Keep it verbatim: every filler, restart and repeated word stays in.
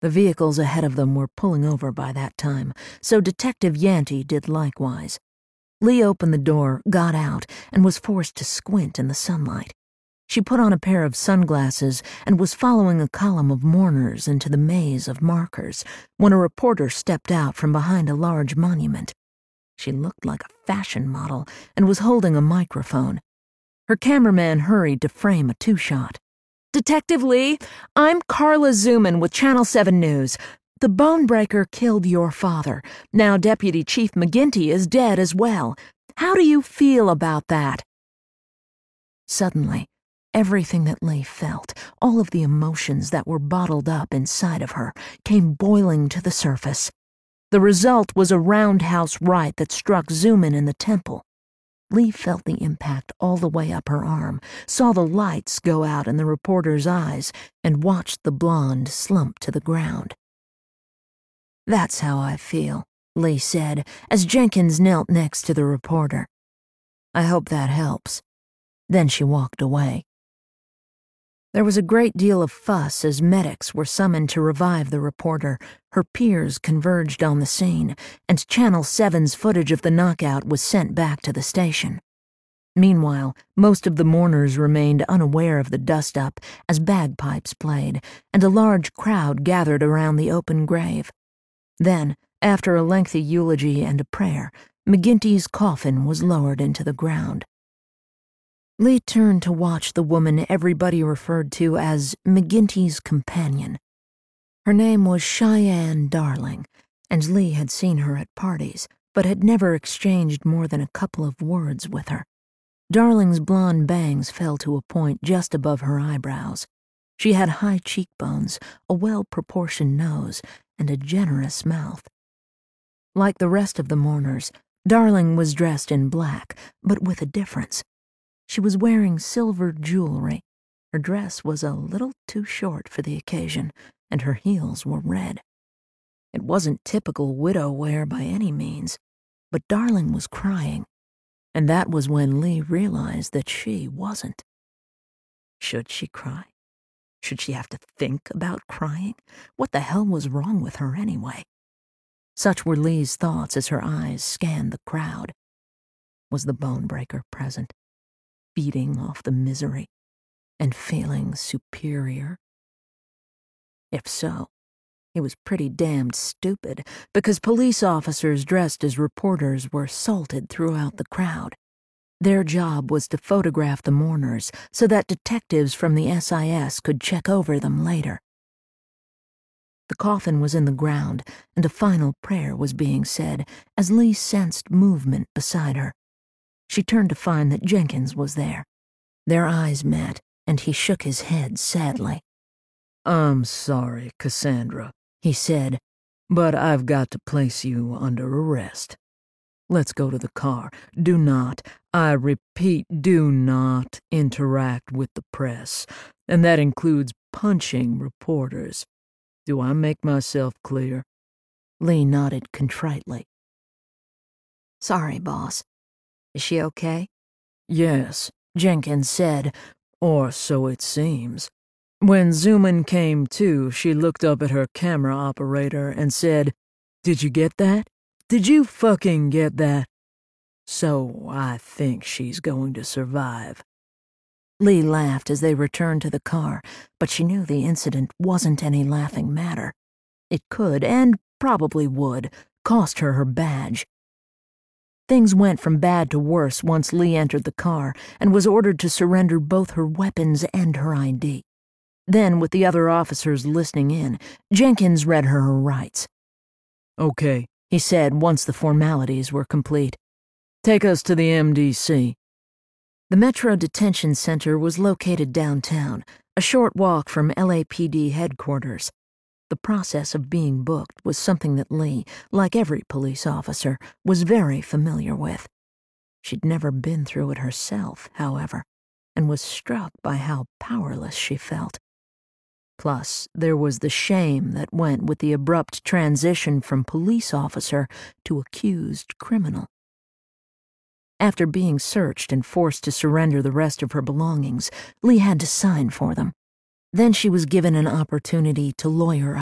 The vehicles ahead of them were pulling over by that time, so Detective Yanty did likewise. Lee opened the door, got out, and was forced to squint in the sunlight. She put on a pair of sunglasses and was following a column of mourners into the maze of markers when a reporter stepped out from behind a large monument. She looked like a fashion model and was holding a microphone. Her cameraman hurried to frame a two-shot. "Detective Lee, I'm Carla Zuman with Channel seven News. The Bonebreaker killed your father. Now Deputy Chief McGinty is dead as well. How do you feel about that?" Suddenly, everything that Lee felt, all of the emotions that were bottled up inside of her, came boiling to the surface. The result was a roundhouse right that struck Zuman in the temple. Lee felt the impact all the way up her arm, saw the lights go out in the reporter's eyes, and watched the blonde slump to the ground. "That's how I feel," Lee said, as Jenkins knelt next to the reporter. "I hope that helps." Then she walked away. There was a great deal of fuss as medics were summoned to revive the reporter. Her peers converged on the scene, and Channel seven's footage of the knockout was sent back to the station. Meanwhile, most of the mourners remained unaware of the dust-up as bagpipes played, and a large crowd gathered around the open grave. Then, after a lengthy eulogy and a prayer, McGinty's coffin was lowered into the ground. Lee turned to watch the woman everybody referred to as McGinty's companion. Her name was Cheyenne Darling, and Lee had seen her at parties, but had never exchanged more than a couple of words with her. Darling's blonde bangs fell to a point just above her eyebrows. She had high cheekbones, a well-proportioned nose, and a generous mouth. Like the rest of the mourners, Darling was dressed in black, but with a difference. She was wearing silver jewelry. Her dress was a little too short for the occasion, and her heels were red. It wasn't typical widow wear by any means, but Darling was crying, and that was when Lee realized that she wasn't. Should she cry? Should she have to think about crying? What the hell was wrong with her anyway? Such were Lee's thoughts as her eyes scanned the crowd. Was the Bonebreaker present, beating off the misery and feeling superior? If so, he was pretty damned stupid, because police officers dressed as reporters were salted throughout the crowd. Their job was to photograph the mourners so that detectives from the S I S could check over them later. The coffin was in the ground, and a final prayer was being said as Lee sensed movement beside her. She turned to find that Jenkins was there. Their eyes met, and he shook his head sadly. "I'm sorry, Cassandra," he said, "but I've got to place you under arrest. Let's go to the car. Do not, I repeat, do not interact with the press, and that includes punching reporters. Do I make myself clear?" Lee nodded contritely. "Sorry, boss. Is she okay?" "Yes," Jenkins said, "or so it seems. When Zuman came to, she looked up at her camera operator and said, 'Did you get that? Did you fucking get that?' So I think she's going to survive." Lee laughed as they returned to the car, but she knew the incident wasn't any laughing matter. It could, and probably would, cost her her badge. Things went from bad to worse once Lee entered the car and was ordered to surrender both her weapons and her I D. Then, with the other officers listening in, Jenkins read her her rights. "Okay," he said once the formalities were complete. "Take us to the M D C." The Metro Detention Center was located downtown, a short walk from L A P D headquarters. The process of being booked was something that Lee, like every police officer, was very familiar with. She'd never been through it herself, however, and was struck by how powerless she felt. Plus, there was the shame that went with the abrupt transition from police officer to accused criminal. After being searched and forced to surrender the rest of her belongings, Lee had to sign for them. Then she was given an opportunity to lawyer